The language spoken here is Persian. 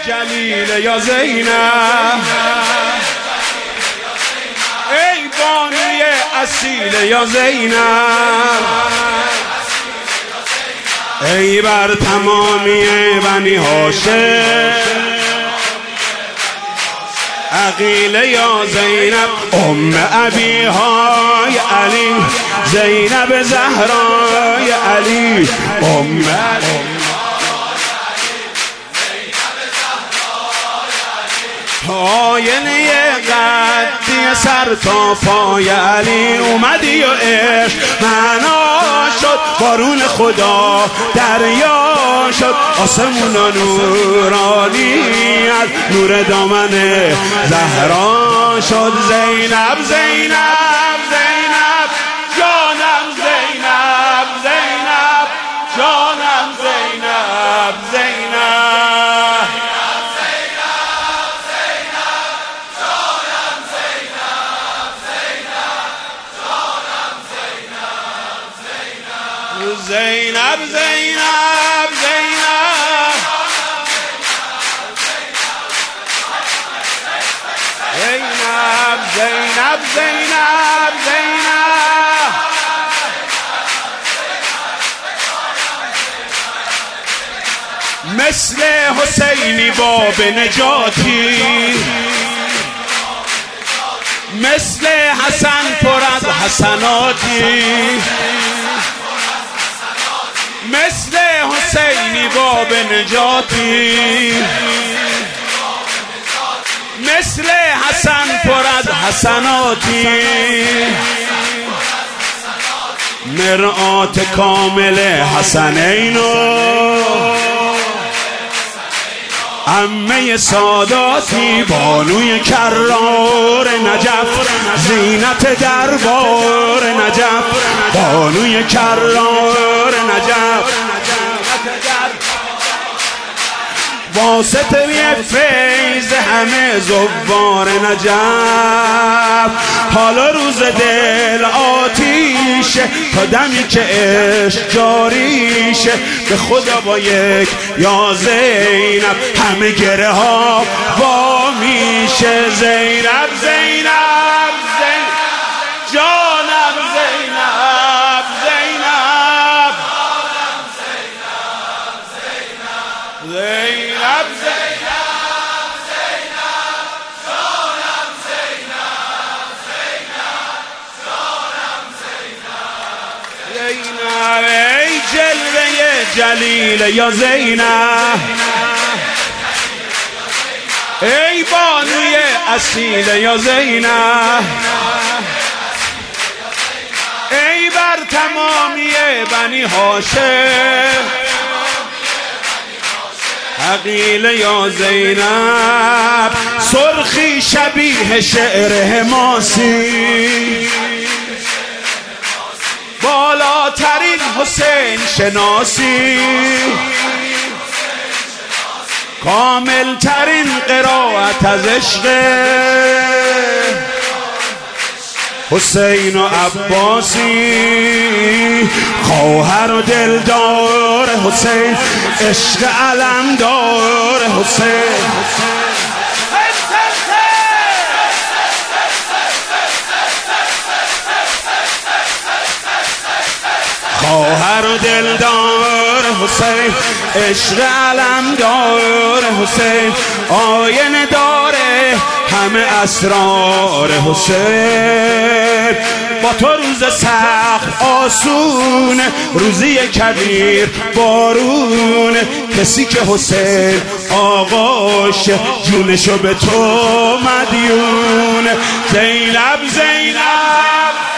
جلیل یا زینب، ای بانوی اصیل یا زینب، ای بر تمامی بنی هاشم عقیل یا زینب، ابی های علی، زینب زهرای علی، آینه قدی سر تا پای علی، اومدی و عشق معنا شد، بارون خدا دریا شد، آسمونا نورانیت، نور دامن زهرا شد. زینب زینب زینب جانم، زینب زینب جانم، زینب زینب زینب زینب زینب زینب زینب زینب مثل حسینی باب نجاتی، مثل حسن پر از حسناتی، مثل حسینی باب نجاتی، مثل حسن پر از حسناتی، مرآت کامل حسنینو، عمه ساداتی، بانوی کرار نجف، زینت دربار نجف، بانوی کرار نجف، واسطه فیض همه زوار نجف. حالا روز دل آتیشه، تا دمی که عشق جاریشه، به خدا با یک یا زینب همه گره ها وا میشه. زینب زینب زینب جانم، زینب زینب زینب زینب، ای جلوه جلیل یا زینب، ای بانوی اصیل یا زینب، ای بر تمامی بنی هاشم عقیل یا زینب، سرخی شبیه شعر حماسی، بالاترین حسین شناسی، کامل ترین قرائت از عشق حسین و عباسی، خواهر و دلدار حسین، عشق علمدار حسین، خواهر و دلدار حسین، عشق علمدار حسین، آینه داره همه اسرار حسین. با تو روز سخت آسون، روزی کبیر بارون، کسی که حسین آقاش جونشو به تو مدیون. زینب زینب